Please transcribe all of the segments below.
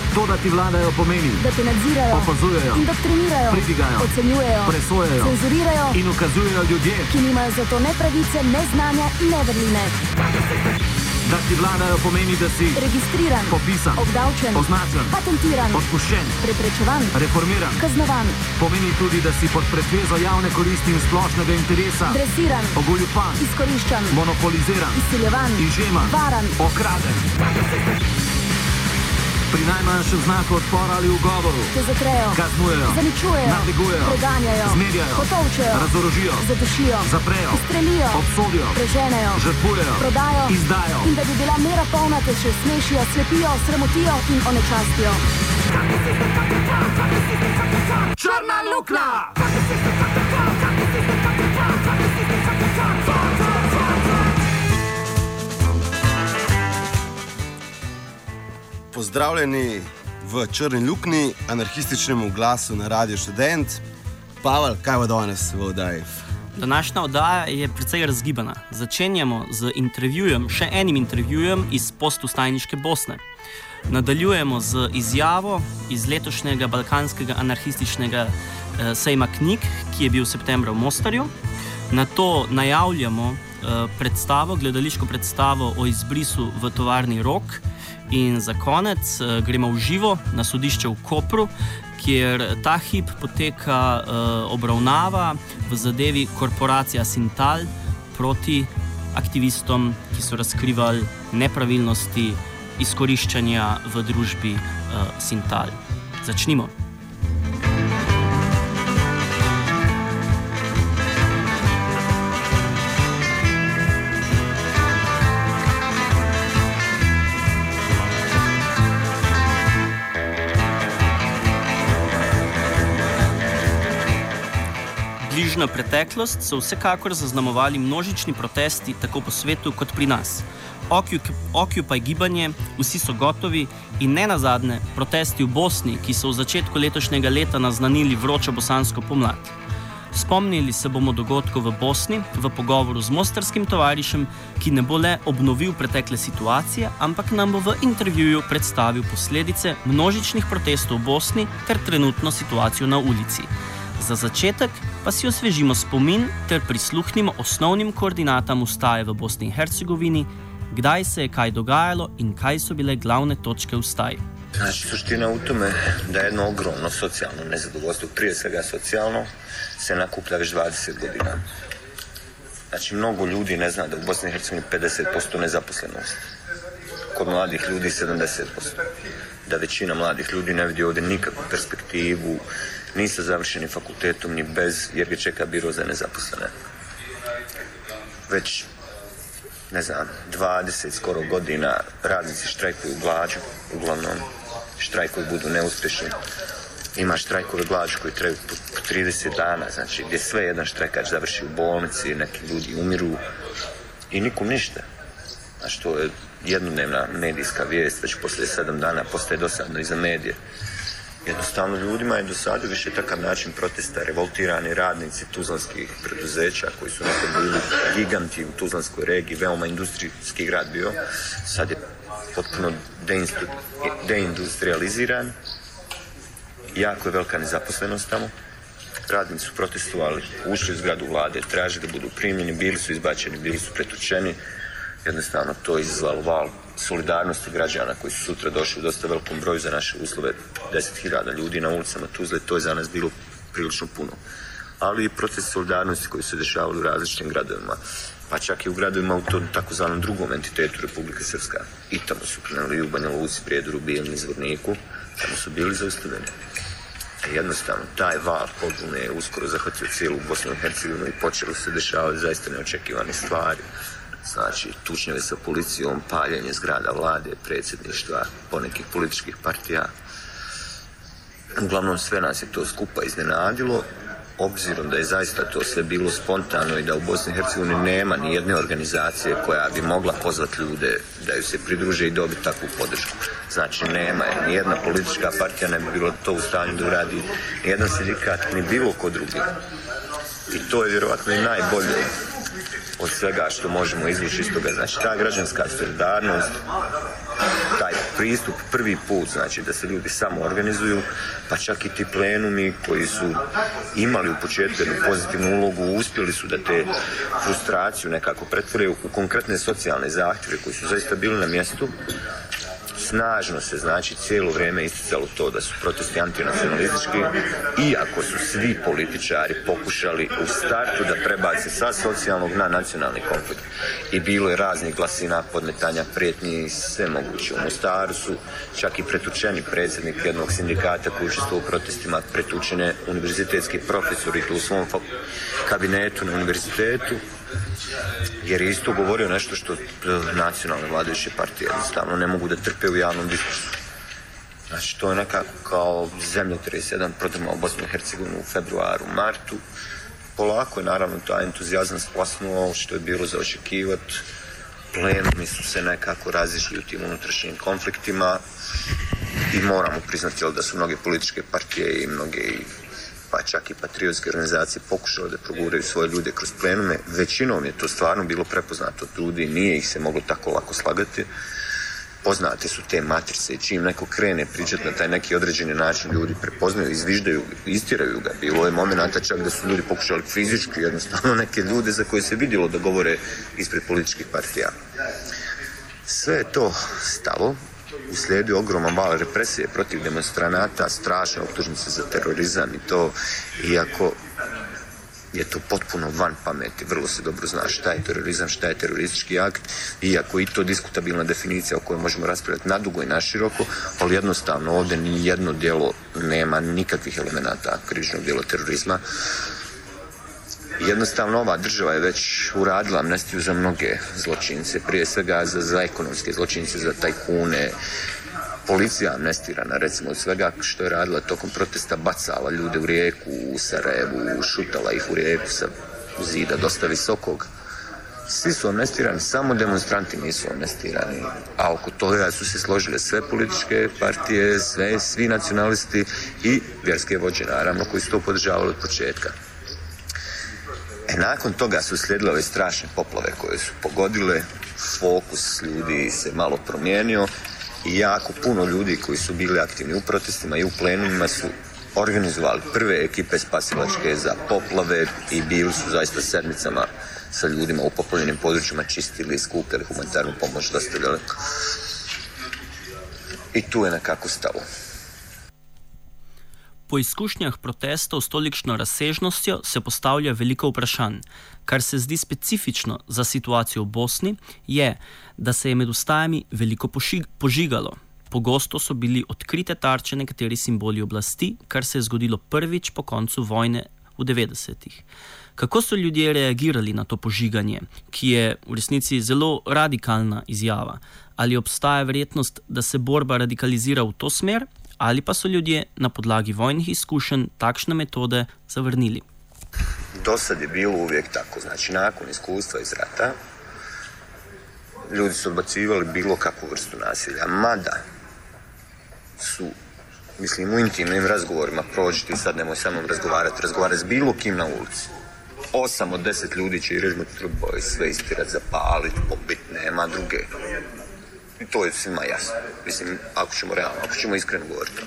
To, da ti vladajo, pomeni, da te nadzirajo, opazujejo, indoktrinirajo, pridigajo, ocenjujejo, presojajo, cenzurirajo in ukazujejo ljudje, ki nimajo za to ne pravice, ne znanja in ne vrline. Da ti vladajo, pomeni, da si registriran, popisan, obdavčen, označen, patentiran, odpuščen, preprečevan, reformiran, kaznovan, pomeni tudi, da si pod pretvezo javne koristi in splošnega interesa dresiran, ogoljupan, izkoriščan, monopoliziran, izsiljevan, izžeman, varan, okraden. Pri najmanjšem znaku odpora ali ugovoru te zatrejo, kaznujejo, zaničujejo, nadlegujejo, preganjajo, zmerjajo, potolčejo, razorožijo, zadušijo, zaprejo, ustrelijo, obsodijo, preženejo, žrtvujejo, prodajo, izdajo. In da bi bila mera polna, te še smešijo, slepijo, sramotijo in onečastijo. Črna luknja! Pozdravljeni v Črni luknji, anarhističnemu glasu na Radio Študent. Pavel, kaj bo danes v oddaji? Današnja oddaja je precej razgibana. Začenjamo z intervjujem, še enim intervjujem iz postustajniške Bosne. Nadaljujemo z izjavo iz letošnjega balkanskega anarhističnega sejma knjig, ki je bil v septembra v Mostarju. Nato najavljamo gledališko predstavo o izbrisu v tovarni Rog. In za konec gremo v živo na sodišče v Kopru, kjer ta hip poteka obravnava v zadevi korporacija Sintal proti aktivistom, ki so razkrivali nepravilnosti izkoriščanja v družbi Sintal. Začnimo. Bližnja preteklost so vsekakor zaznamovali množični protesti tako po svetu kot pri nas. Occupy gibanje, vsi so gotovi in ne nazadnje protesti v Bosni, ki so v začetku letošnjega leta naznanili vročo bosansko pomlad. Spomnili se bomo dogodkov v Bosni v pogovoru z mostarskim tovarišem, ki ne bo le obnovil pretekle situacije, ampak nam bo v intervjuju predstavil posledice množičnih protestov v Bosni ter trenutno situacijo na ulici. Za začetek pa si osvežimo spomin ter prisluhnimo osnovnim koordinatam vstaje v Bosni in Hercegovini, kdaj se je kaj dogajalo in kaj so bile glavne točke vstaj. Znači, suština u tome da jedno ogromno socijalno nezadovoljstvo, prije svega socijalno, se nakuplja već 20 godina. Znači, mnogo ljudi ne zna da u Bosni i Hercegovini 50% nezaposlenost. Kod mladih ljudi 70%. Da većina mladih ljudi ne vidi ovdje nikakvu perspektivu, ni sa završenim fakultetom, ni bez, jer ga čeka biro za nezaposlene. Već, ne znam, 20 skoro godina radnici štrajkuju glađu, uglavnom štrajkovi budu neuspješni. Ima štrajkove glađu koji traju po 30 dana, znači gdje sve jedan štrajkač završi u bolnici, neki ljudi umiru i nikom ništa. Znači to je jednodnevna medijska vijest, već poslije 7 dana postaje dosadno i za medije. Jednostavno ljudima je dosadio više takav način protesta, revoltirani radnici tuzlanskih preduzeća koji su nekad bili giganti u tuzlanskoj regiji, veoma industrijski grad bio, sad je potpuno deindustrializiran, jako je velika nezaposlenost tamo. Radnici su protestovali, ušli u zgradu vlade, tražili da budu primljeni, bili su izbačeni, bili su pretučeni. Jednostavno to je izazvalo val solidarnosti građana koji su sutra došli u dosta velikom broju za naše uslove, 10.000 ljudi na ulicama Tuzle, to je za nas bilo prilično puno. Ali i proces solidarnosti koji se dešavali u različitim gradovima, pa čak i u gradovima u tom takozvanom drugom entitetu Republike Srpska. I tamo su krenuli u Banja Luci, Prijedoru, Bijeljni, Zvorniku, tamo su bili zaustavljeni. Jednostavno, taj val pobune je uskoro zahvatio cijelu Bosnu i Hercegovinu i počelo se dešavati zaista neočekivane stvari. Znači, tučnjeve sa policijom, paljenje zgrada vlade, predsjedništva, ponekih političkih partija. Uglavnom, sve nas je to skupa iznenadilo, obzirom da je zaista to sve bilo spontano i da u Bosni i Hercegovini nema ni jedne organizacije koja bi mogla pozvati ljude da ju se pridruže i dobiti takvu podršku. Znači, nema je. Nijedna politička partija ne bi bilo to u stanju da uradi, nijedan sindikat, ni bilo ko drugi. I to je vjerovatno i najbolje od svega što možemo izvući iz toga. Znači, ta građanska solidarnost, taj pristup prvi put, znači da se ljudi samo organizuju, pa čak i ti plenumi koji su imali u početku jednu pozitivnu ulogu, uspjeli su da te frustraciju nekako pretvore u konkretne socijalne zahtjeve koji su zaista bili na mjestu. Snažno se, znači, cijelo vrijeme isticalo to da su protesti antinacionalistički, iako su svi političari pokušali u startu da prebace sa socijalnog na nacionalni konflikt. I bilo je raznih glasina, podmetanja, prijetnji, sve moguće. U Mostaru su čak i pretučeni predsjednik jednog sindikata koji učestvovao u protestima, pretučene univerzitetski profesori u svom kabinetu na univerzitetu, jer je isto govorio nešto što nacionalne vladajuće partije jednostavno ne mogu da trpe u javnom diskursu. Znači, to je nekako kao zemljotres jedan prodrmao Bosnu i Hercegovinu u februaru, martu. Polako je naravno taj entuzijazam splasnuo, što je bilo za očekivati. Plenumi su se nekako razišli u tim unutrašnjim konfliktima i moramo priznati da su mnoge političke partije i mnoge pa čak i patriotske organizacije pokušale da proguraju svoje ljude kroz plenume. Većinom je to stvarno bilo prepoznato od ljudi, nije ih se moglo tako lako slagati. Poznate su te matrice i čim neko krene pričati na taj neki određeni način, ljudi prepoznaju, izviždaju, istiraju ga. Bilo je momenata čak da su ljudi pokušali fizički, jednostavno neke ljude za koje se vidjelo da govore ispred političkih partija. Sve je to stalo. Uslijedio ogroman val represije protiv demonstranata, strašne optužnice za terorizam i to, iako je to potpuno van pameti, vrlo se dobro zna šta je terorizam, šta je teroristički akt, iako i to diskutabilna definicija o kojoj možemo raspravljati nadugo i naširoko, ali jednostavno ovdje ni jedno djelo nema nikakvih elemenata krivičnog djela terorizma. Jednostavno ova država je već uradila amnestiju za mnoge zločince, prije svega za ekonomske zločince, za tajkune. Policija amnestirana, recimo, od svega što je radila tokom protesta, bacala ljude u rijeku, u Sarajevu, šutala ih u rijeku sa zida dosta visokog. Svi su amnestirani, samo demonstranti nisu amnestirani, a oko toga su se složile sve političke partije, svi nacionalisti i vjerske vođe, naravno, koji su to podržavali od početka. Nakon toga su slijedile ove strašne poplave koje su pogodile, fokus ljudi se malo promijenio i jako puno ljudi koji su bili aktivni u protestima i u plenumima su organizovali prve ekipe spasilačke za poplave i bili su zaista sedmicama sa ljudima u poplavljenim područjima, čistili, skupljali humanitarnu pomoć, dostavljali. I tu je nekako stalo. Po izkušnjah protestov s tolikšno razsežnostjo se postavlja veliko vprašanj. Kar se zdi specifično za situacijo v Bosni, je, da se je med ustajami veliko požigalo. Pogosto so bili odkrite tarče nekateri simboli oblasti, kar se je zgodilo prvič po koncu vojne v 90-ih. Kako so ljudje reagirali na to požiganje, ki je v resnici zelo radikalna izjava? Ali obstaja verjetnost, da se borba radikalizira v to smer, ali pa so ljudje na podlagi vojnih izkušenj takšne metode zavrnili? Do sad je bilo uvijek tako, znači nakon iskustva iz rata ljudi su odbacivali bilo kakvu vrstu nasilja, mada su, mislim, u intimnim razgovorima prođite i sad nemoj sa mnom razgovarati s bilo kim na ulici. 8 od 10 ljudi će i režmuti truboj, sve istirati, zapaliti, pobiti, nema druge. I to je svima jasno. Mislim, ako ćemo realno, ako ćemo iskreno govoriti.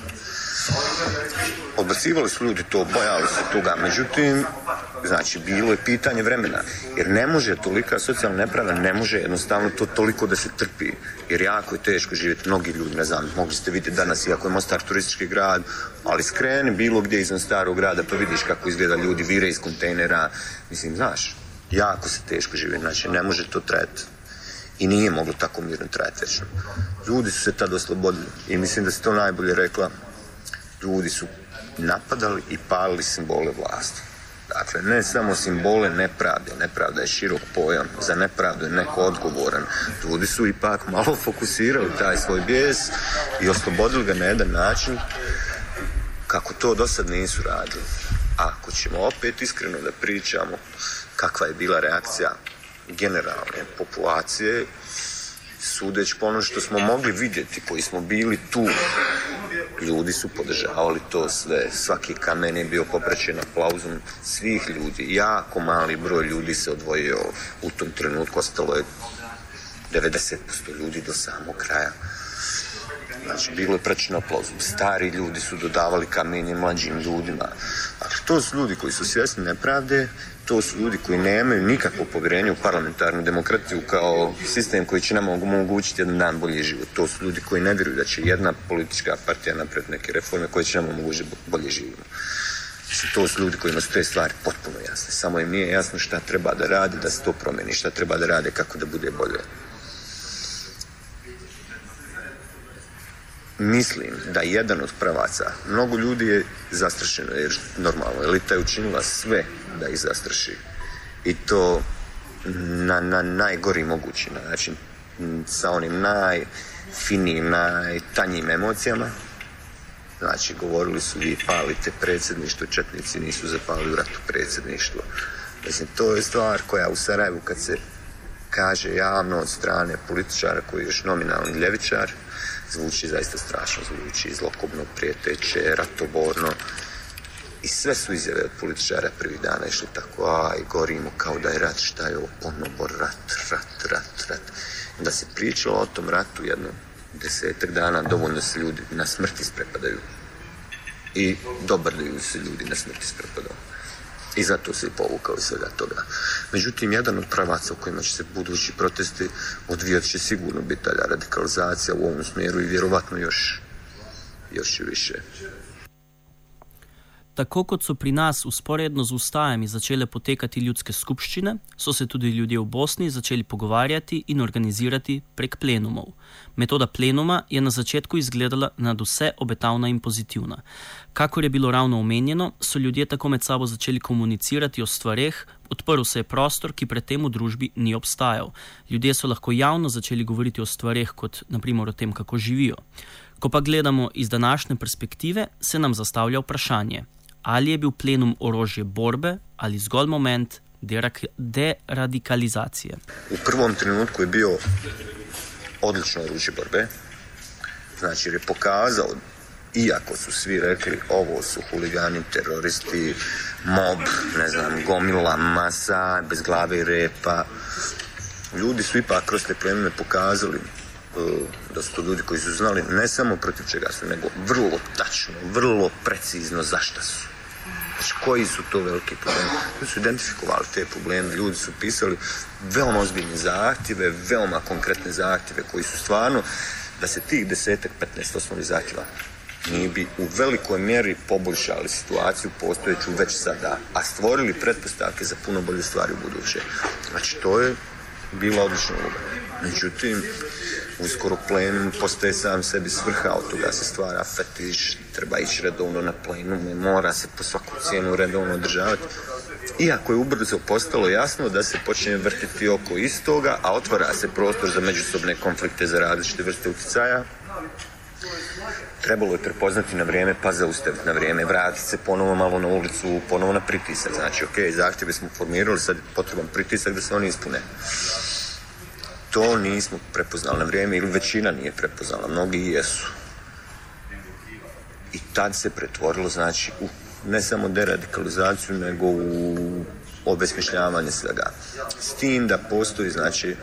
Odbacivali su ljudi to, bojali se toga, međutim, znači, bilo je pitanje vremena. Jer ne može tolika socijalna nepravda, ne može jednostavno to toliko da se trpi. Jer jako je teško živjeti, mnogi ljudi, ne znam, mogli ste vidjeti danas, iako je Mostar turistički grad, ali skreni bilo gdje izvan starog grada, pa vidiš kako izgleda ljudi, vire iz kontejnera. Mislim, znaš, jako se teško živjeti, znači, ne može to trajati. I nije moglo tako mirno trajati večno. Ljudi su se tad oslobodili i mislim da se to najbolje rekla. Ljudi su napadali i palili simbole vlasti. Dakle, ne samo simbole nepravde. Nepravda je širok pojam. Za nepravdu je neko odgovoran. Ljudi su ipak malo fokusirali taj svoj bijes i oslobodili ga na jedan način kako to do sad nisu radili. Ako ćemo opet iskreno da pričamo kakva je bila reakcija generalne populacije, sudeći po ono što smo mogli vidjeti, koji smo bili tu, ljudi su podržavali to sve. Svaki kamen je bio popraćen aplauzom svih ljudi. Jako mali broj ljudi se odvojio u tom trenutku, ostalo je 90% ljudi do samog kraja. Znači, bilo je praćeno aplauzom. Stari ljudi su dodavali kamenje mlađim ljudima. Dakle, to su ljudi koji su svjesni nepravde, to su ljudi koji nemaju nikakvo povjerenje u parlamentarnu demokraciju kao sistem koji će nam omogućiti jedan dan bolji život. To su ljudi koji ne vjeruju da će jedna politička partija napraviti neke reforme koje će nam omogućiti bolje živimo. To su ljudi kojima su te stvari potpuno jasne. Samo im nije jasno šta treba da radi, da se to promeni, šta treba da rade, kako da bude bolje. Mislim da jedan od pravaca, mnogo ljudi je zastrašeno, jer normalno, elita je učinila sve da ih zastraši. I to na najgori mogući način, sa onim najfinijim, najtanjim emocijama. Znači, govorili su vi palite predsjedništvo, četnici nisu zapalili u ratu predsjedništvo. Mislim, to je stvar koja u Sarajevu, kad se kaže javno od strane političara koji je još nominalni ljevičar, zvuči zaista strašno, zvuči zlokobno, prijeteće, ratoborno. I sve su izjave od političara prvih dana išli tako, gorimo kao da je rat, šta je ovo, ponovo rat. Da se pričalo o tom ratu jedno 10 dana, dovoljno se ljudi na smrt isprepadaju. I dobrdaju se ljudi na smrt isprepadaju. I zato se i povukao iz svega toga. Međutim, jedan od pravaca u kojima će se budući protesti odvijati će sigurno biti dalja radikalizacija u ovom smjeru i vjerovatno još i više. Tako kot so pri nas usporedno z ustajami začele potekati ljudske skupščine, so se tudi ljudje v Bosni začeli pogovarjati in organizirati prek plenumov. Metoda plenuma je na začetku izgledala nadvse obetavna in pozitivna. Kakor je bilo ravno omenjeno, so ljudje tako med sabo začeli komunicirati o stvareh, odprl se je prostor, ki predtem v družbi ni obstajal. Ljudje so lahko javno začeli govoriti o stvareh, kot naprimer o tem, kako živijo. Ko pa gledamo iz današnje perspektive, se nam zastavlja vprašanje, ali je bil plenum orožje borbe ali zgolj moment deradikalizacije. U prvom trenutku je bio odlično oružje borbe, znači jer je pokazao, iako su svi rekli ovo su huligani, teroristi, mob, gomila, masa, bez glave i repa, ljudi su ipak kroz te plenume pokazali da su to ljudi koji su znali ne samo protiv čega su, nego vrlo tačno, vrlo precizno zašto su. Znači, koji su to veliki problemi. Ljudi su identifikovali te probleme, ljudi su pisali veoma ozbiljne zahtjeve, veoma konkretne zahtjeve koji su stvarno, da se tih 10-15 osnovnih zahtjeva mi bi u velikoj mjeri poboljšali situaciju postojeću već sada, a stvorili pretpostavke za puno bolje stvari u buduće. Znači, to je bila odlična uloga. Međutim, uskoro plenum postaje sam sebi svrha, od toga se stvara fetiš, treba ići redovno na plenume, mora se po svaku cijenu redovno održavati. Iako je ubrzo postalo jasno da se počne vrtiti oko istoga, a otvara se prostor za međusobne konflikte, za različite vrste utjecaja, trebalo je prepoznati na vrijeme, pa zaustaviti na vrijeme, vratiti se ponovo malo na ulicu, ponovo na pritisak. Znači, zahtjeve smo formirali, sad je potreban pritisak da se oni ispune. To nismo prepoznali na vrijeme ili većina nije prepoznala, mnogi i jesu. I tad se pretvorilo, znači, u ne samo deradikalizaciju, nego u obesmišljavanje svega. S tim da postoji, znači,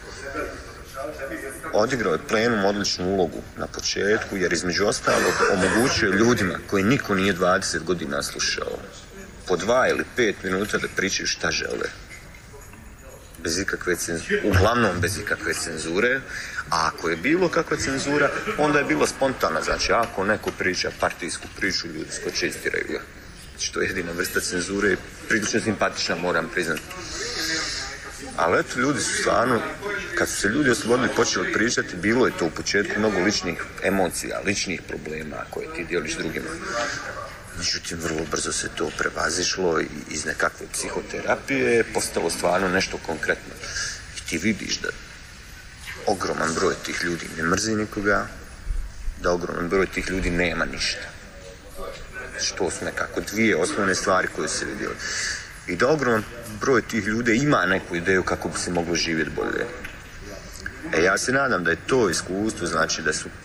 odigrao je plenum odličnu ulogu na početku, jer između ostalog omogućuje ljudima koji niko nije 20 godina slušao po 2 ili 5 minuta da pričaju šta žele. Bez ikakve cenzure, uglavnom bez ikakve cenzure, a ako je bilo kakva cenzura, onda je bilo spontana. Znači, ako neko priča partijsku priču, ljudi skoče istiraju ga. Znači, to je jedina vrsta cenzure i prilično simpatična, moram priznati. Ali eto, ljudi su stvarno, kad su se ljudi oslobodili počeli pričati, bilo je to u početku mnogo ličnih emocija, ličnih problema koje ti dijeliš drugima. Međutim, vrlo brzo se to prevazišlo i iz nekakve psihoterapije postalo stvarno nešto konkretno. I ti vidiš da ogroman broj tih ljudi ne mrzi nikoga, da ogroman broj tih ljudi nema ništa. Znači, to su nekako dvije osnovne stvari koje se vidjeli. I da ogroman broj tih ljudi ima neku ideju kako bi se moglo živjeti bolje. Ja se nadam da je to iskustvo, znači da su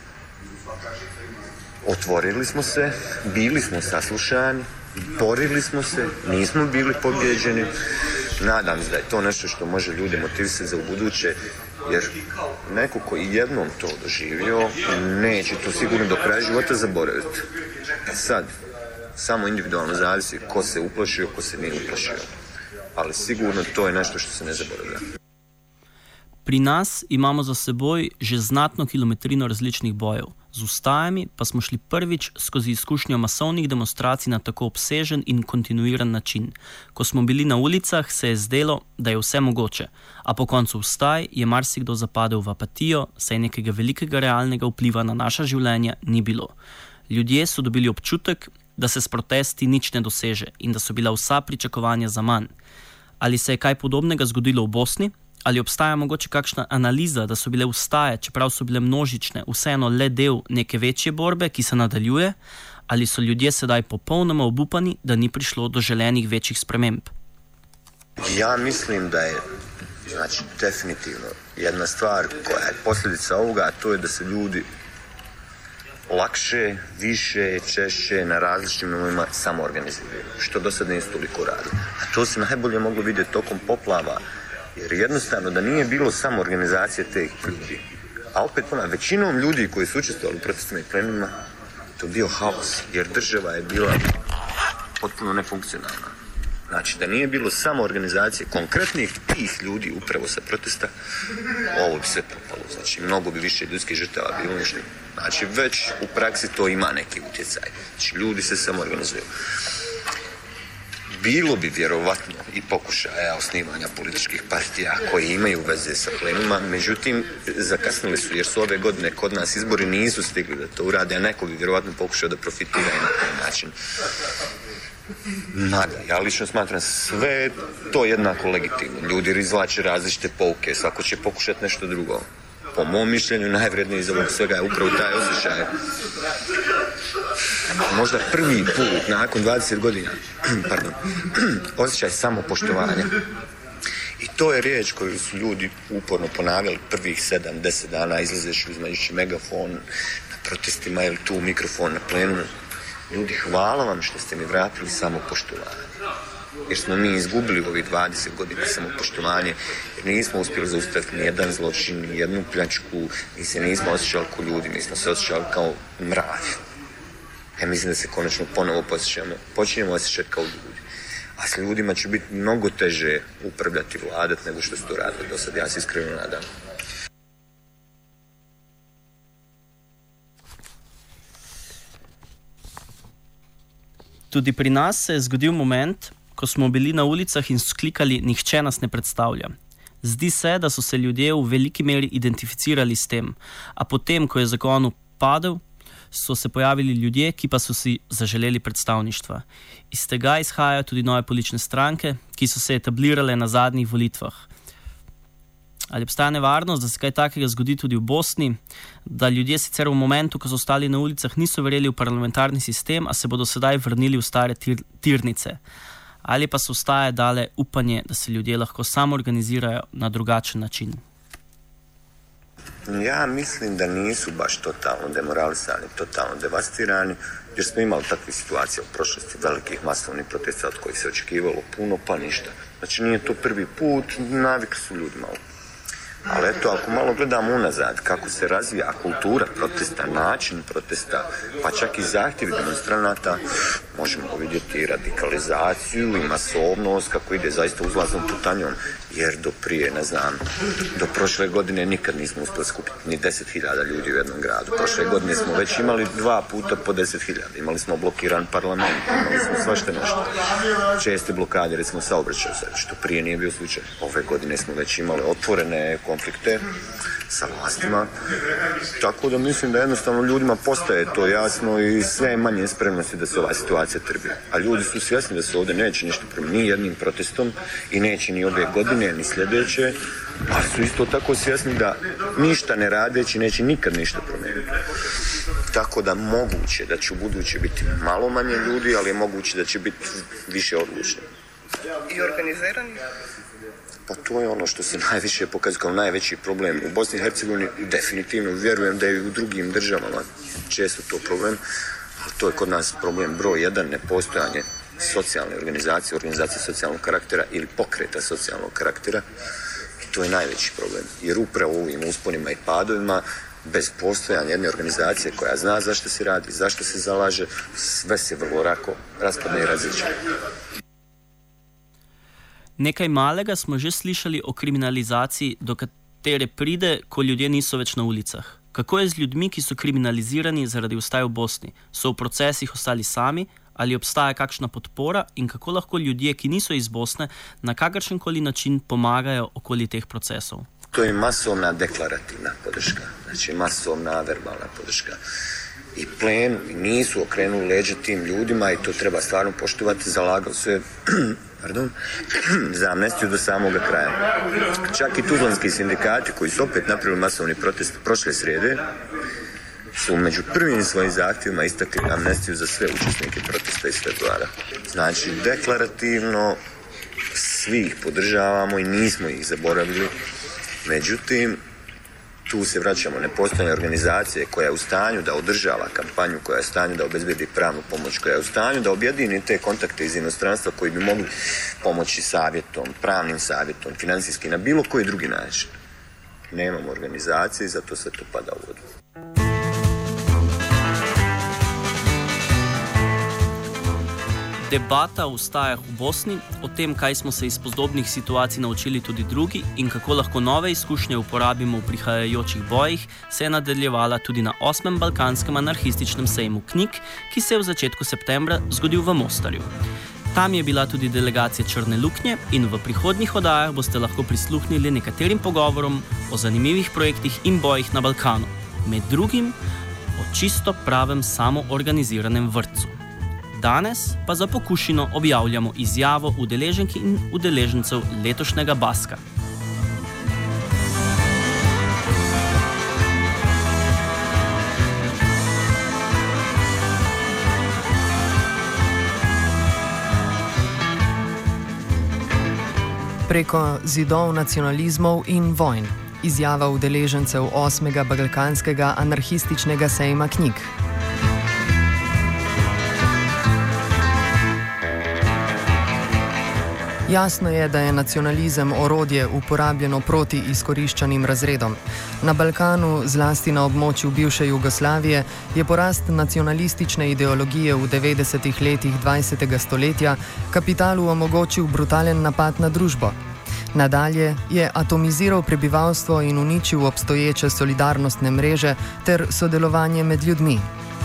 otvorili smo se, bili smo saslušani, borili smo se, nismo bili pobjeđeni. Nadam se da je to nešto što može ljude motivisati za ubuduće Jer neko koji jednom to doživio, neće to sigurno do kraja života zaboraviti. Sad, samo individualno zavisi ko se uplašio, ko se nije uplašio. Ali sigurno to je nešto što se ne zaboravlja. Pri nas imamo za seboj že znatno kilometrino različnih bojev. Z ustajami pa smo šli prvič skozi izkušnjo masovnih demonstracij na tako obsežen in kontinuiran način. Ko smo bili na ulicah, se je zdelo, da je vse mogoče, a po koncu ustaj je marsikdo zapadel v apatijo, saj nekega velikega realnega vpliva na naša življenja ni bilo. Ljudje so dobili občutek, da se s protesti nič ne doseže in da so bila vsa pričakovanja zaman. Ali se je kaj podobnega zgodilo v Bosni? Ali obstaja mogoče kakšna analiza, da so bile ustaje, čeprav so bile množične, vseeno le del neke večje borbe, ki se nadaljuje? Ali so ljudje sedaj popolnoma obupani, da ni prišlo do želenih večjih sprememb? Ja mislim da je definitivno jedna stvar koja je posljedica ovoga, a to je da se ljudi lakše, više, češće na različitim nivoima samoorganiziraju, što do sad nisu toliko radili. A to se najbolje moglo vidjeti tokom poplava, jer jednostavno da nije bilo samoorganizacije teh ljudi, a opet većinom ljudi koji su učestvovali u protestima i plenumima, to je bio haos, jer država je bila potpuno nefunkcionalna. Znači, da nije bilo samo organizacije konkretnih tih ljudi upravo sa protesta, ovo bi sve propalo. Znači, mnogo bi više ljudskih žrtava bilo nešto. Znači, već u praksi to ima neki utjecaj. Znači, ljudi se samo organizuju. Bilo bi vjerovatno i pokušaja osnivanja političkih partija koji imaju veze sa plenuma, međutim, zakasnili su jer su ove godine kod nas izbori nisu stigli da to urade, a neko bi vjerovatno pokušao da profitira i na taj način. Mada, ja lično smatram sve to jednako legitimno. Ljudi izvlače različite pouke, svako će pokušati nešto drugo. Po mom mišljenju, najvredniji iz ovog svega je upravo taj osjećaj. Možda prvi put nakon 20 godina, osjećaj samopoštovanja. I to je riječ koju su ljudi uporno ponavljali prvih 7-10 dana, izlazeći uzmajući megafon na protestima ili tu mikrofon na plenumu. Ljudi, hvala vam što ste mi vratili samopoštovanje. Jer smo mi izgubili u ovih 20 godina samopoštovanje, jer nismo uspjeli zaustaviti ni jedan zločin, ni jednu pljačku, mi se nismo osjećali kao ljudi, mi smo se osjećali kao mrav. Ja mislim da se konačno ponovo počinjemo osjećati kao ljudi. A s ljudima će biti mnogo teže upravljati, vladati nego što su to radili do sad, ja se iskreno nadam. Tudi pri nas se je zgodil moment, ko smo bili na ulicah in sklikali "Nihče nas ne predstavlja". Zdi se, da so se ljudje v veliki meri identificirali s tem, a potem, ko je zakon padel, so se pojavili ljudje, ki pa so si zaželeli predstavništva. Iz tega izhajajo tudi nove politične stranke, ki so se etablirale na zadnjih volitvah. Ali obstaja nevarnost, da se kaj takega zgodi tudi v Bosni, da ljudje sicer v momentu, ko so ostali na ulicah, niso verjeli v parlamentarni sistem, a se bodo sedaj vrnili v stare tirnice? Ali pa so vstaje dale upanje, da se ljudje lahko samoorganizirajo na drugačen način? Ja mislim da nisu baš totalno demoralisani, totalno devastirani, jer smo imali takve situacije u prošlosti, velikih masovnih protesta od kojih se očekivalo puno, pa ništa. Znači nije to prvi put, navikli su ljudi malo. Ali eto, ako malo gledamo unazad, kako se razvija kultura protesta, način protesta, pa čak i zahtjevi demonstranata, možemo vidjeti i radikalizaciju i masovnost, kako ide zaista uzlaznom putanjom, jer do prije, ne znam, do prošle godine nikad nismo uspjeli skupiti ni 10.000 ljudi u jednom gradu. Prošle godine smo već imali 2 puta po 10.000, imali smo blokiran parlament, imali smo svašta nešto. Česte blokade, recimo saobraćaja, što prije nije bio slučaj. Ove godine smo već imali otvorene konflikte sa vlastima, tako da mislim da jednostavno ljudima postaje to jasno i sve manje spremnosti da se ova situacija trbi. A ljudi su svjesni da se ovdje neće ništa promijeniti ni jednim protestom i neće ni ove godine ni sljedeće, ali su isto tako svjesni da ništa ne radeći neće nikad ništa promijeniti. Tako da moguće da će u buduće biti malo manje ljudi, ali je moguće da će biti više odlučni. I organizirani? Pa to je ono što se najviše pokazuje kao najveći problem. U Bosni i Hercegovini definitivno vjerujem da je i u drugim državama često to problem, ali to je kod nas problem broj 1, nepostojanje socijalne organizacije, organizacije socijalnog karaktera ili pokreta socijalnog karaktera. to je najveći problem. Jer upravo u ovim usponima i padovima, bez postojanja jedne organizacije koja zna zašto se radi, zašto se zalaže, sve se vrlo lako raspadne i raziđe. Nekaj malega smo že slišali o kriminalizaciji, do katere pride, ko ljudje niso več na ulicah. Kako je z ljudmi, ki so kriminalizirani zaradi vstaj v Bosni? So v procesih ostali sami? Ali obstaja kakšna podpora in kako lahko ljudje, ki niso iz Bosne, na kakršenkoli način pomagajo okoli teh procesov? To je masovna deklarativna podrška, znači masovna verbalna podrška. I plen nisu okrenuli leđa tim ljudima i to treba stvarno poštovati, zalagao se za amnestiju do samoga kraja. Čak i tuzlanski sindikati koji su opet napravili masovni protest prošle srijede su među prvim svojim zahtjevima istakli amnestiju za sve učesnike protesta iz februara. Znači, deklarativno svi ih podržavamo i nismo ih zaboravili. Međutim, tu se vraćamo nepostojne organizacije koja je u stanju da održava kampanju, koja je u stanju da obezbedi pravnu pomoć, koja je u stanju da objedini te kontakte iz inostranstva koji bi mogli pomoći savjetom, pravnim savjetom, financijski, na bilo koji drugi način. Nemamo organizacije i zato sve to pada u vodu. Debata o vstajah v Bosni, o tem, kaj smo se iz podobnih situacij naučili tudi drugi in kako lahko nove izkušnje uporabimo v prihajajočih bojih, se je nadaljevala tudi na 8. balkanskem anarhističnem sejmu knjig, ki se je v začetku septembra zgodil v Mostarju. Tam je bila tudi delegacija Črne luknje in v prihodnjih oddajah boste lahko prisluhnili nekaterim pogovorom o zanimivih projektih in bojih na Balkanu, med drugim o čisto pravem samoorganiziranem vrtcu. Danes pa za pokušino objavljamo izjavo udeleženk in udeležencev letošnjega Baska. Preko zidov nacionalizmov in vojn. Izjava udeležencev 8. balkanskega anarhističnega sejma knjig. Jasno je, da je nacionalizem orodje uporabljeno proti izkoriščanim razredom. Na Balkanu, zlasti na območju bivše Jugoslavije, je porast nacionalistične ideologije v 90. letih 20. stoletja kapitalu omogočil brutalen napad na družbo. Nadalje je atomiziral prebivalstvo in uničil obstoječe solidarnostne mreže ter sodelovanje med ljudmi.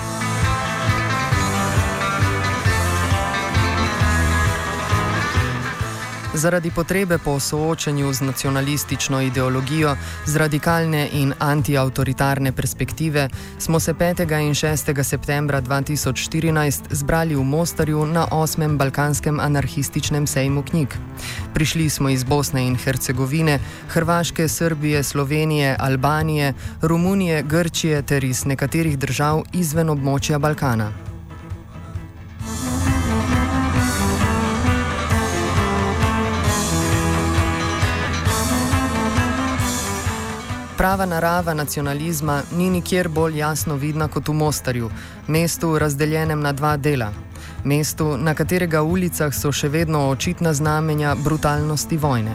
Zaradi potrebe po soočanju z nacionalistično ideologijo, z radikalne in antiautoritarne perspektive, smo se 5. in 6. septembra 2014 zbrali v Mostarju na 8. balkanskem anarhističnem sejmu knjig. Prišli smo iz Bosne in Hercegovine, Hrvaške, Srbije, Slovenije, Albanije, Romunije, Grčije ter iz nekaterih držav izven območja Balkana. Prava narava nacionalizma ni nikjer bolj jasno vidna kot v Mostarju, mestu razdeljenem na dva dela. Mestu, na katerega ulicah so še vedno očitna znamenja brutalnosti vojne.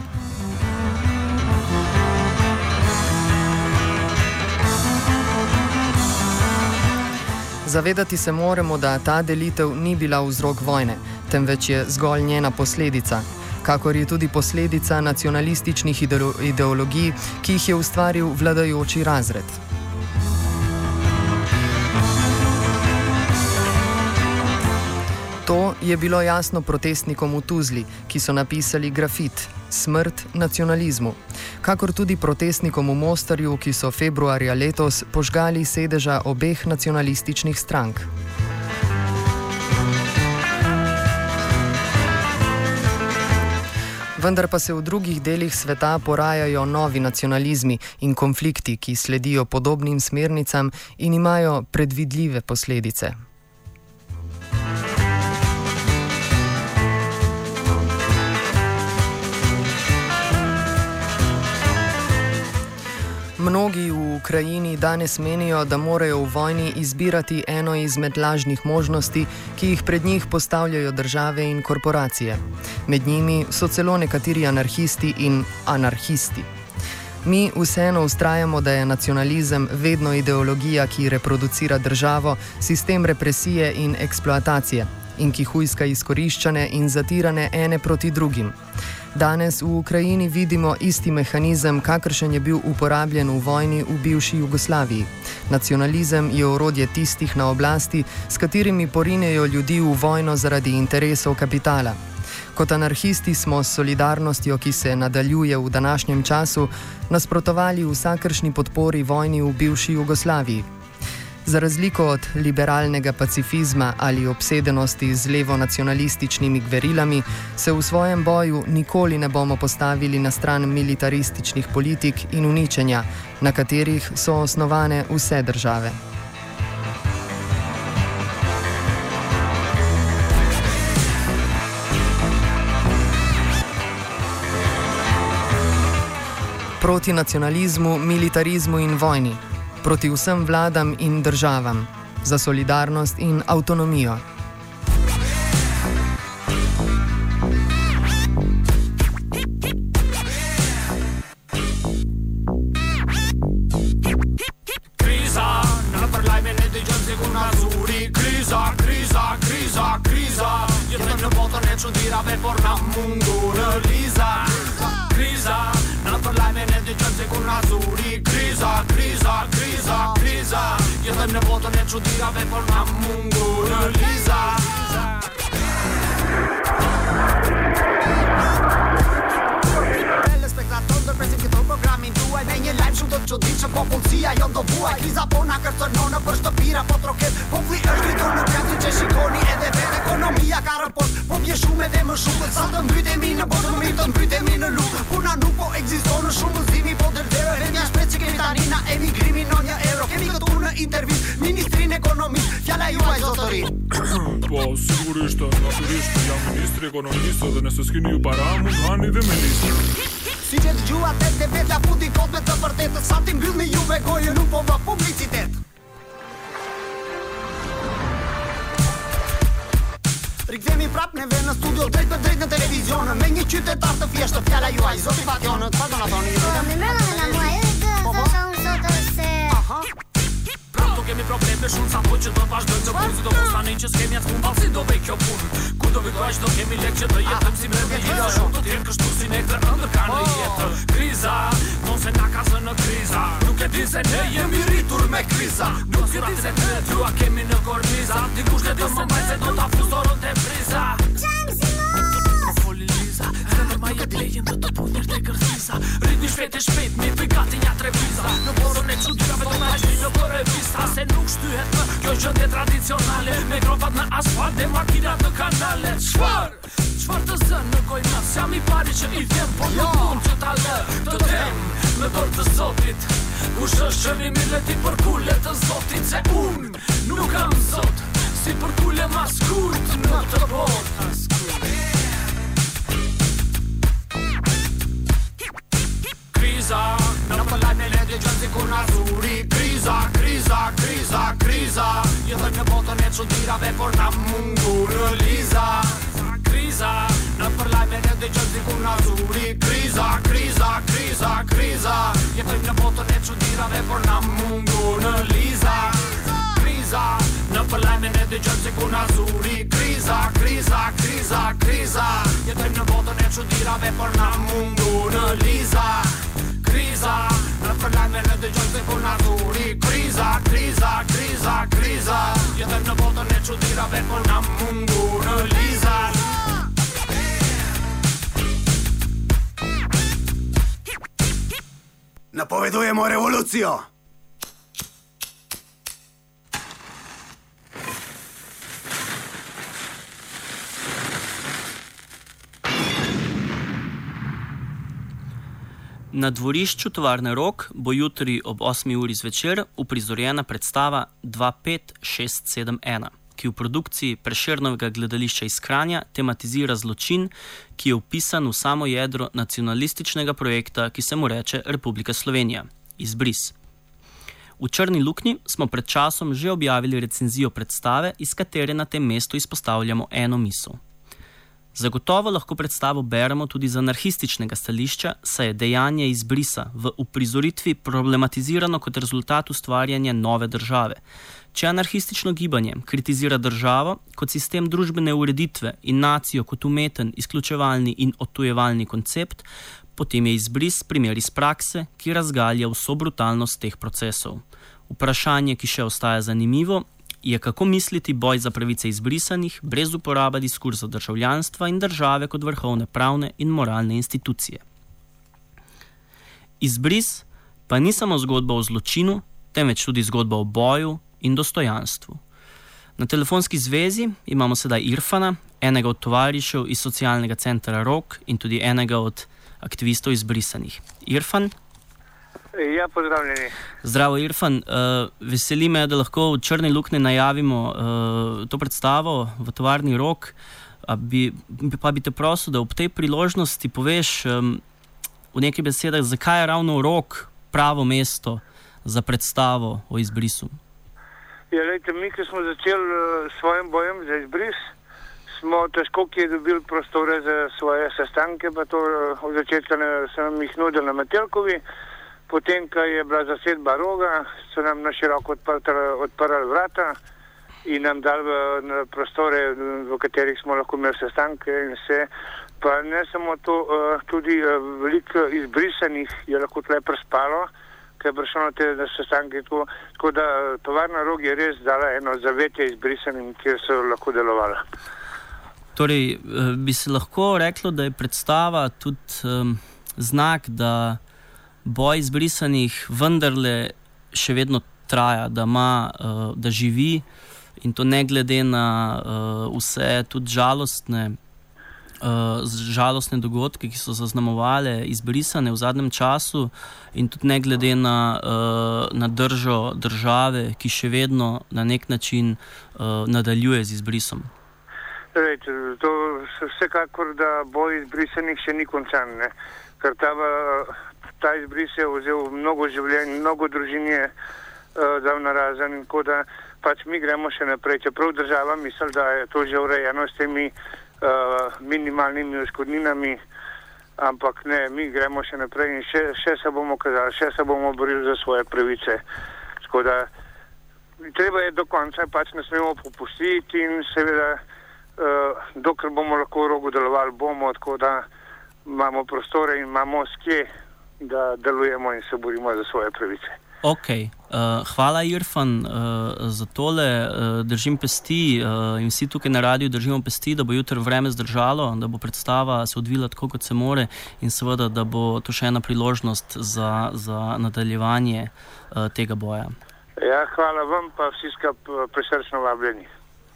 Zavedati se moramo, da ta delitev ni bila vzrok vojne, temveč je zgolj njena posledica, kakor je tudi posledica nacionalističnih ideologij, ki jih je ustvaril vladajoči razred. To je bilo jasno protestnikom v Tuzli, ki so napisali grafit "Smrt nacionalizmu", kakor tudi protestnikom v Mostarju, ki so februarja letos požgali sedeža obeh nacionalističnih strank. Vendar pa se v drugih delih sveta porajajo novi nacionalizmi in konflikti, ki sledijo podobnim smernicam in imajo predvidljive posledice. Mnogi v Ukrajini danes menijo, da morajo v vojni izbirati eno izmed lažnih možnosti, ki jih pred njih postavljajo države in korporacije. Med njimi so celo nekateri anarhisti in anarhisti. Mi vseeno vztrajamo, da je nacionalizem vedno ideologija, ki reproducira državo, sistem represije in eksploatacije in ki hujska izkoriščane in zatirane ene proti drugim. Danes v Ukrajini vidimo isti mehanizem, kakršen je bil uporabljen v vojni v bivši Jugoslaviji. Nacionalizem je orodje tistih na oblasti, s katerimi porinejo ljudi v vojno zaradi interesov kapitala. Kot anarhisti smo s solidarnostjo, ki se nadaljuje v današnjem času, nasprotovali vsakršni podpori vojni v bivši Jugoslaviji. Za razliko od liberalnega pacifizma ali obsedenosti z levo-nacionalističnimi gverilami, se v svojem boju nikoli ne bomo postavili na stran militarističnih politik in uničenja, na katerih so osnovane vse države. Proti nacionalizmu, militarizmu in vojni. Proti vsem vladam in državam, za solidarnost in avtonomijo. Criza, non parlai mene dei giorni con azzurri. Criza, criza, criza, criza. Io te ne voto ne ciò dire ave porna mungur Lisa. Criza, non parlai mene dei giorni con azzurri. Criza, criza, criza, criza. Io te ne voto ne ciò dire ave porna mungur Lisa. Menje lajmë të që di që popullësia jo do vuaj Kriza pona kërcënonë për shtëpira po troket Populli është rritur në pjatë që shikoni edhe vetë Ekonomia ka rëport, po vje shumë edhe më shumë Sa të mbytemi në botë, më mirë të mbytemi në lutë Puna nuk po egziston në shumë zimi po dërdero Rëndja shpret që kemi tani na emigrimi në një euro Kemi këtu në intervjist, Ministrin Ekonomisë, fjalla juaj zotëri Po, sigurisht, naturisht, jam Ministri Ekonomisë dhe nëse s'kini ju para, mund hani dhe Ministri Si që të gjua të të vetja futi kot me të vërtetë Sa ti mbyll me juve gojë nuk po vë publicitet Rikthemi prap neve në studio drejt për drejt në televizion Me një qytetar të fjeshtë fjalla juaj Zoti Pationë, të pardon atoni Me mërë në mua e dhe thosha unë sotë se Prato kemi probleme shumë sa po që të vazhdojmë në punë Si do postani që s'kemi atë punë si do vej kjo punë Ku do vëkaj do kemi lek që të jetëm si mërë jetë Shumë do t'jenë kështu si ne këtë ndërka në jetë Kriza, non se na ka zë në kriza Nuk e din se ne jemi rritur me kriza Nuk e din se ne t'jua kemi në korniza Dikush ne do më mbaj se do t'a fustorën të friza Qajmë si mos Foli Liza, zemër ma jetë lejen dhe të punjer të kërziza Rritni shpejt e shpejt, mi pigati nja treviza Në borën e qudirave do me ashti në për revista Se nuk shtyhet më kjo gjëndje tradicionale Me gropat në asfalt dhe makinat në kanale Qfar të zënë në gojnë Jam i pari që i vjen Po nuk mund që ta lë Të tem në dorë të zotit Kush është që mi mirë ti për kule të zotit Se unë nuk kam zot Si për kule mas kujt Në të botë Kriza, në përlaj me ledje gjënë si kur nazuri Kriza, kriza, kriza, kriza Jetën në botën e çudirave por na mungur Liza Kriza, në përlaj me ledje gjënë si kur nazuri Kriza, kriza, kriza, kriza Jetën në botën e çudirave por na mungur Liza Kriza, në përlaj me ledje gjënë si kur nazuri Kriza, kriza, kriza, kriza Jetën në botën e çudirave por na mungur Liza Kriza, në përlajme në dëgjën të kur naturi Kriza, kriza, kriza, kriza Jetëm në botën e qudirave por na mungu në Liza Në povedujemo revolucio Na dvorišču tovarne Rog bo jutri ob 8 uri zvečer uprizorjena predstava 25671, ki v produkciji Prešernovega gledališča iz Kranja tematizira zločin, ki je vpisan v samo jedro nacionalističnega projekta, ki se mu reče Republika Slovenija, izbris. V Črni luknji smo pred časom že objavili recenzijo predstave, iz katere na tem mestu izpostavljamo eno misel. Zagotovo lahko predstavo beremo tudi z anarhističnega stališča, saj je dejanje izbrisa v uprizoritvi problematizirano kot rezultat ustvarjanja nove države. Če anarhistično gibanje kritizira državo kot sistem družbene ureditve in nacijo kot umeten, izključevalni in odtujevalni koncept, potem je izbris primer iz prakse, ki razgalja vso brutalnost teh procesov. Vprašanje, ki še ostaja zanimivo, je kako misliti boj za pravice izbrisanih brez uporaba diskurza državljanstva in države kot vrhovne pravne in moralne institucije. Izbris pa ni samo zgodba o zločinu, temveč tudi zgodba o boju in dostojanstvu. Na telefonski zvezi imamo sedaj Irfana, enega od tovarišev iz socialnega centra Rok in tudi enega od aktivistov izbrisanih. Irfan? Ja, pozdravljeni. Zdravo, Irfan. Veseli me, da lahko v Črni luknji najavimo to predstavo v tovarni Rok. Pa bi te prosil, da ob tej priložnosti poveš v nekaj besedah, zakaj je ravno Rok pravo mesto za predstavo o izbrisu. Ja, lejte, mi, ki smo začeli s svojim bojem za izbris, smo težko kje dobili prostore za svoje sestanke, pa to od začetka sem jih nudil na Metelkovi. Potem, ko je bila zasedba Roga, so nam na široko odprli vrata in nam dali prostore, v katerih smo lahko imeli sestanke in vse. Pa ne samo to, tudi veliko izbrisanih je lahko tle prespalo, ker je prišlo na te sestanke. Tako da tovarna Rog je res dala eno zavetje izbrisanim, kjer so lahko delovali. Torej, bi se lahko reklo, da je predstava tudi znak, da boj izbrisanih vendarle še vedno traja, da živi in to ne glede na vse tudi žalostne dogodke, ki so zaznamovale izbrisane v zadnjem času in tudi ne glede na držo države, ki še vedno na nek način nadaljuje z izbrisom. To vsekakor, da boj izbrisanih še ni končan, ne? Ker ta izbris je vzel mnogo življenj, mnogo družin je dal narazen in tako da pač mi gremo še naprej. Čeprav država misli, da je to že urejeno s temi minimalnimi odškodninami, ampak ne, mi gremo še naprej in še se bomo kazali, še se bomo borili za svoje pravice. Tako da treba je do konca, pač ne smemo popustiti in seveda dokler bomo lahko v Rogu delovali, bomo, tako da imamo prostore in imamo skje, da delujemo in se borimo za svoje pravice. Ok, hvala Irfan za tole, držim pesti in vsi tukaj na radiju držimo pesti, da bo jutri vreme zdržalo, da bo predstava se odvila tako, kot se more in seveda, da bo to še ena priložnost za nadaljevanje tega boja. Ja, hvala vam, pa vsi prisrčno vabljeni.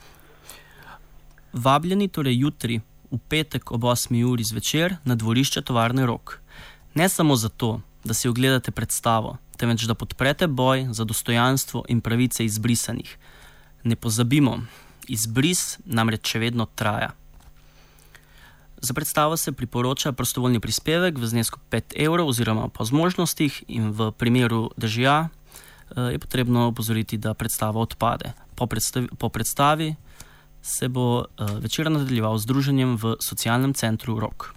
Vabljeni torej jutri, v petek ob 8. uri zvečer na dvorišče tovarne Rok. Ne samo zato, da si ogledate predstavo, temveč da podprete boj za dostojanstvo in pravice izbrisanih. Ne pozabimo, izbris namreč še vedno traja. Za predstavo se priporoča prostovoljni prispevek v znesku 5 evrov oziroma po zmožnostih in v primeru dežja je potrebno opozoriti, da predstava odpade. Po predstavi se bo večer nadaljeval z druženjem v socialnem centru Rok.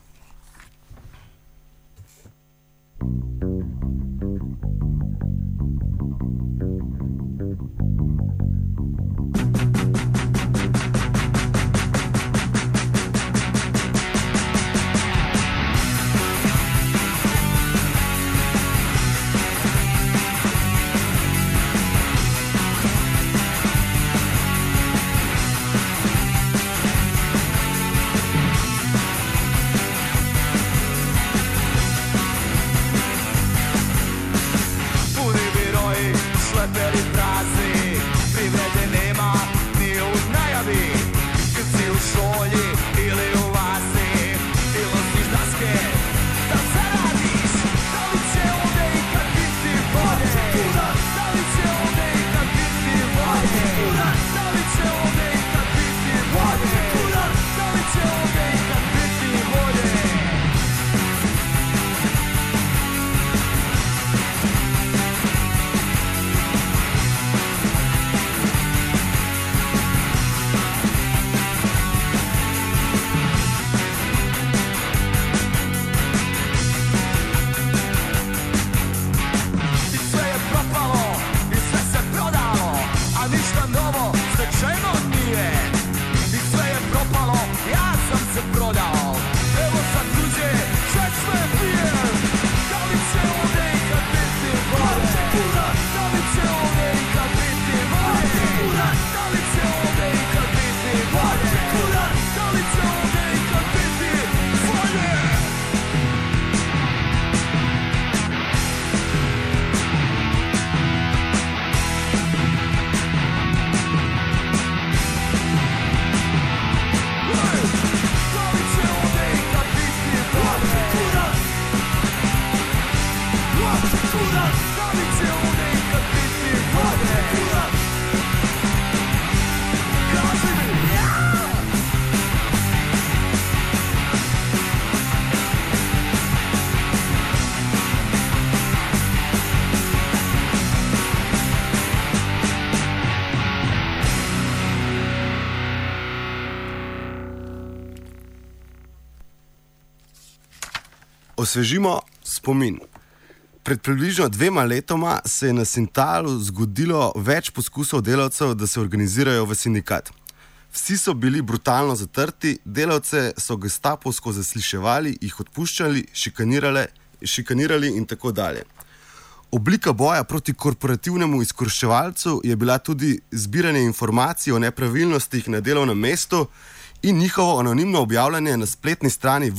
osvežimo spomin. Pred približno 2 letoma se je na Sintalu zgodilo več poskusov delavcev, da se organizirajo v sindikat. Vsi so bili brutalno zatrti, delavce so gestapovsko zasliševali, jih odpuščali, šikanirali in tako dalje. Oblika boja proti korporativnemu izkoriščevalcu je bila tudi zbiranje informacij o nepravilnostih na delovnem mestu in njihovo anonimno objavljanje na spletni strani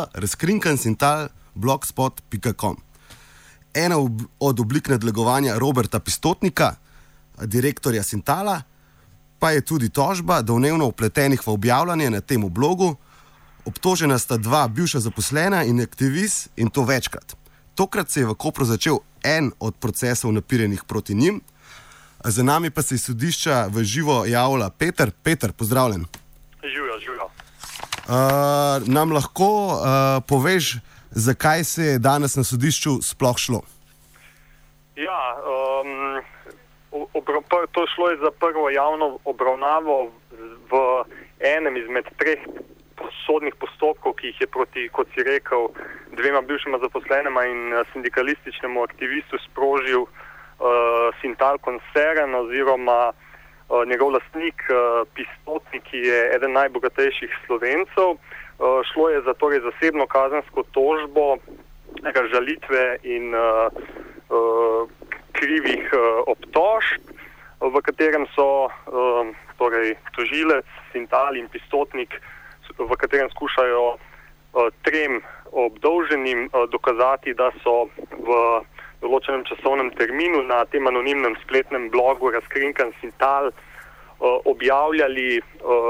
www.razkrinkansintal.blogspot.com. Ena od oblik nadlegovanja Roberta Pistotnika, direktorja Sintala, pa je tudi tožba domnevno vpletenih v objavljanje na tem blogu. Obtožena sta 2 bivša zaposlena in aktivist, in to večkrat. Tokrat se je v Kopru začel en od procesov napirenih proti njim. Za nami pa se iz sodišča v živo javlja Peter. Peter, pozdravljen. Živijo. Nam lahko poveš, zakaj se je danes na sodišču sploh šlo? Ja, to šlo je za prvo javno obravnavo v enem izmed 3 sodnih postopkov, ki jih je proti, kot si rekel, 2 bivšima zaposlenima in sindikalističnemu aktivistu sprožil Sintal koncern oziroma njegov lastnik Pistotnik, ki je eden najbogatejših Slovencev. Šlo je za torej zasebno kazensko tožbo, razžalitve in krivih obtožb, v katerem so torej tožilec, Sintal in Pistotnik, v katerem skušajo 3 obdolženim dokazati, da so v določenem časovnem terminu na tem anonimnem spletnem blogu Razkrinkan Sintal objavljali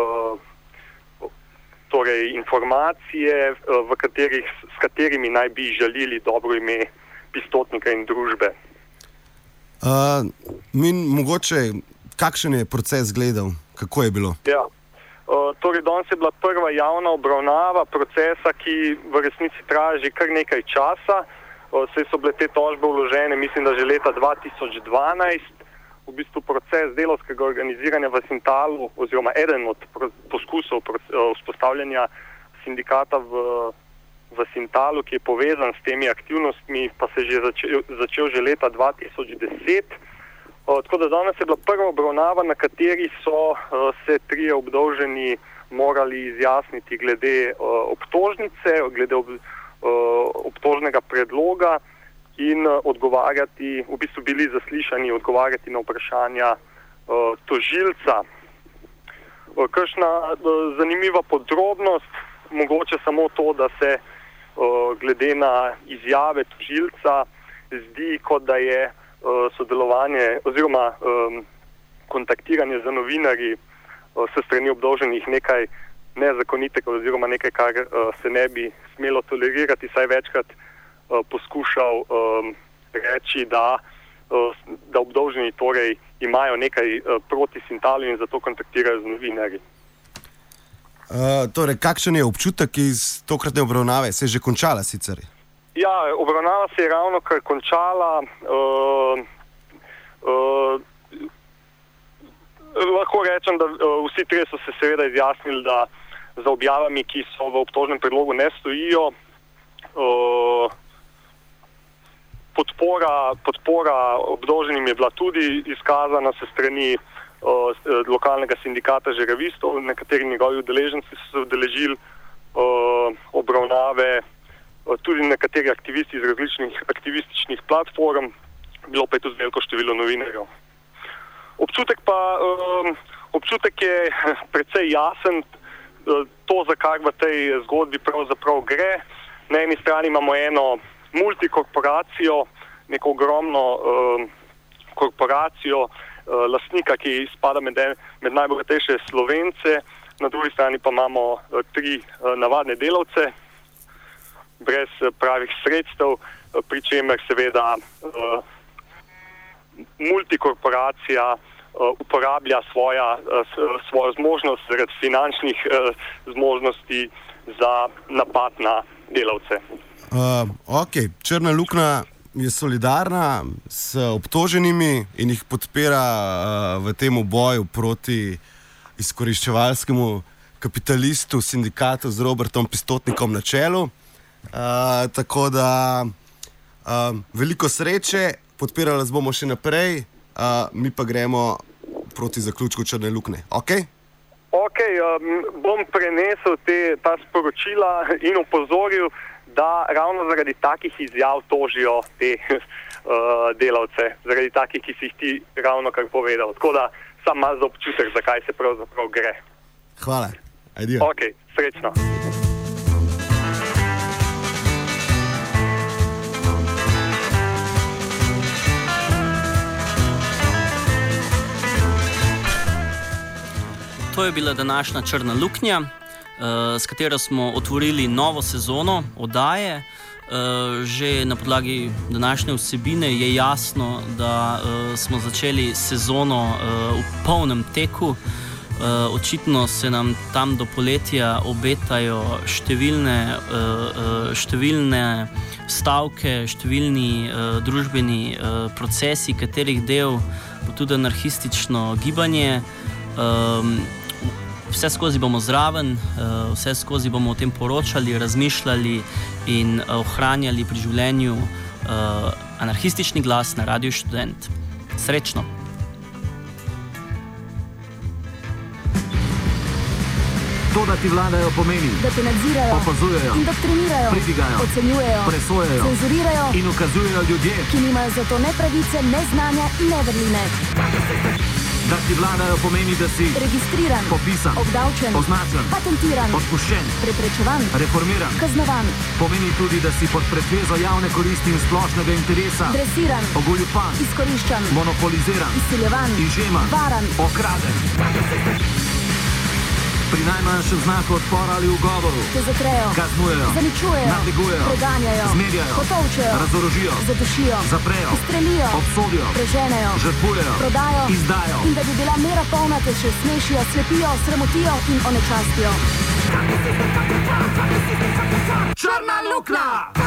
torej informacije, s katerimi naj bi žalili dobro ime Pistotnika in družbe. Mogoče, kakšen je proces gledal? Kako je bilo? Ja. Torej, danes je bila prva javna obravnava procesa, ki v resnici traja že kar nekaj časa. Saj so bile te tožbe vložene, mislim, da že leta 2012. V bistvu proces delavskega organiziranja v Sintalu, oziroma eden od poskusov vzpostavljanja sindikata v Sintalu, ki je povezan s temi aktivnostmi, pa se je začel že leta 2010. Tako da danes je bila prva obravnava, na kateri so se 3 obdolženi morali izjasniti glede obtožnice, glede obtožnega predloga in odgovarjati, v bistvu bili zaslišani, odgovarjati na vprašanja tožilca. Kakšna zanimiva podrobnost, mogoče samo to, da se glede na izjave tožilca zdi, kot da je sodelovanje oziroma kontaktiranje z novinarji se strani obdolženih nekaj nezakonitega oziroma nekaj, kar se ne bi smelo tolerirati, saj večkrat poskušal reči, da obdolženi torej imajo nekaj proti Sintalu in zato kontaktirajo z novinarji. Torej, kakšen je občutek iz tokratne obravnave? Se je že končala sicer? Ja, obravnava se je ravno kar končala. Lahko rečem, da vsi 3 so se seveda izjasnili, da za objavami, ki so v obtožnem predlogu, ne stojijo. Podpora obdolženim je bila tudi izkazana se strani lokalnega sindikata žerjavistov, nekateri njegovi udeleženci so se udeležili obravnave, tudi nekateri aktivisti iz različnih aktivističnih platform, bilo pa je tudi veliko število novinarjev. Občutek je precej jasen, to, za kar v tej zgodbi pravzaprav gre. Na eni strani imamo eno multikorporacijo, neko ogromno korporacijo, lastnika, ki spada med najbogatejše Slovence, na drugi strani pa imamo 3 navadne delavce, brez pravih sredstev, pri čemer seveda multikorporacija uporablja svojo zmožnost zaradi finančnih zmožnosti za napad na delavce. Ok, Črna luknja je solidarna s obtoženimi in jih podpira v tem boju proti izkoriščevalskemu kapitalistu, sindikatu z Robertom Pistotnikom na čelu. Tako da veliko sreče, podpirali vas bomo še naprej, mi pa gremo proti zaključku Črne luknje. Okay? Bom prenesel ta sporočila in opozoril, da ravno zaradi takih izjav tožijo te delavce, zaradi takih, ki si jih ti ravno kar povedal. Tako da sam malo za občutek, zakaj se pravzaprav gre. Hvala. Adijo. Srečno. To je bila današnja Črna luknja, s katero smo otvorili novo sezono oddaje. Že na podlagi današnje vsebine je jasno, da smo začeli sezono v polnem teku. Očitno se nam tam do poletja obetajo številne stavke, številni družbeni procesi, katerih del bo tudi anarhistično gibanje. Vse skozi bomo zraven, vse skozi bomo o tem poročali, razmišljali in ohranjali pri življenju anarhistični glas na Radiu Študent. Srečno! To, da ti vladajo, pomeni, da te nadzirajo, opazujejo, indoktrinirajo, pridigajo, ocenjujejo, presojajo, cenzurirajo in ukazujejo ljudje, ki nimajo za to ne pravice, ne znanja in ne vrline. Da ti vladajo, pomeni, da si registriran, popisan, obdavčen, označen, patentiran, odpuščen, preprečevan, reformiran, kaznovan. Pomeni tudi, da si pod pretvezo javne koristi in splošnega interesa dresiran, ogoljupan, izkoriščan, monopoliziran, izsiljevan, izžeman, varan, okraden. Pri najmanjšem znaku odpora ali ugovoru te zatrejo, kaznujejo, zaničujejo, nadlegujejo, preganjajo, zmerjajo, potolčejo, razorožijo, zadušijo, zaprejo, ustrelijo, obsodijo, preženejo, žrtvujejo, prodajo, izdajo. In da bi bila mera polna, te še smešijo, slepijo, sramotijo in onečastijo. Črna luknja!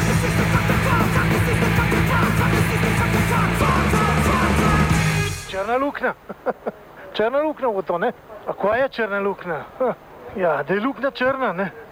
Črna luknja? Črna luknja bo to, ne? A koja je črna luknja? Ja, da je luknja črna, ne?